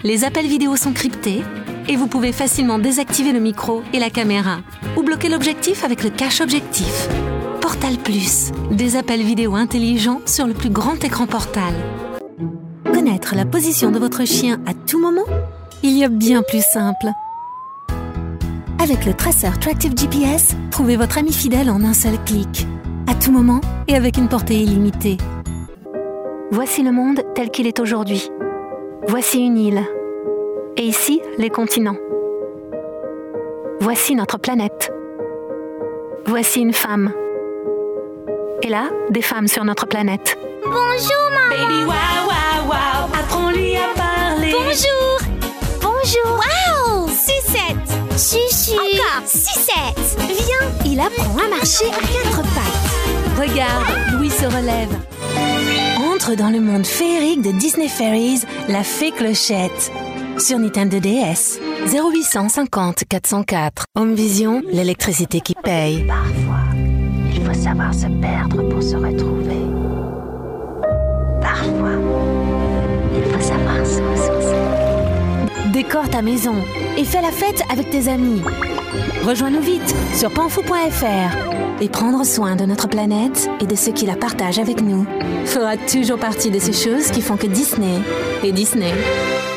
Les appels vidéo sont cryptés et vous pouvez facilement désactiver le micro et la caméra ou bloquer l'objectif avec le cache objectif. Portal Plus, des appels vidéo intelligents sur le plus grand écran Portal. Connaître la position de votre chien à tout moment? Il y a bien plus simple. Avec le traceur Tractive GPS, trouvez votre ami fidèle en un seul clic, à tout moment et avec une portée illimitée. Voici le monde tel qu'il est aujourd'hui. Voici une île. Et ici, les continents. Voici notre planète. Voici une femme. Et là, des femmes sur notre planète. Bonjour, maman. Baby, wow, wow, wow, apprends-lui à parler. Bonjour. Bonjour. Wow, sucette. Chuchu. Encore, sucette. Viens, il apprend à marcher à 4 pattes. Regarde, Louis se relève. Entre dans le monde féerique de Disney Fairies, la fée Clochette. Sur Nintendo DS. 0850 404. Home Vision, l'électricité qui paye. Parfois, il faut savoir se perdre pour se retrouver. Parfois, il faut savoir se ressourcer. Décore ta maison et fais la fête avec tes amis. Rejoins-nous vite sur panfou.fr. Et prendre soin de notre planète et de ceux qui la partagent avec nous fera toujours partie de ces choses qui font que Disney est Disney.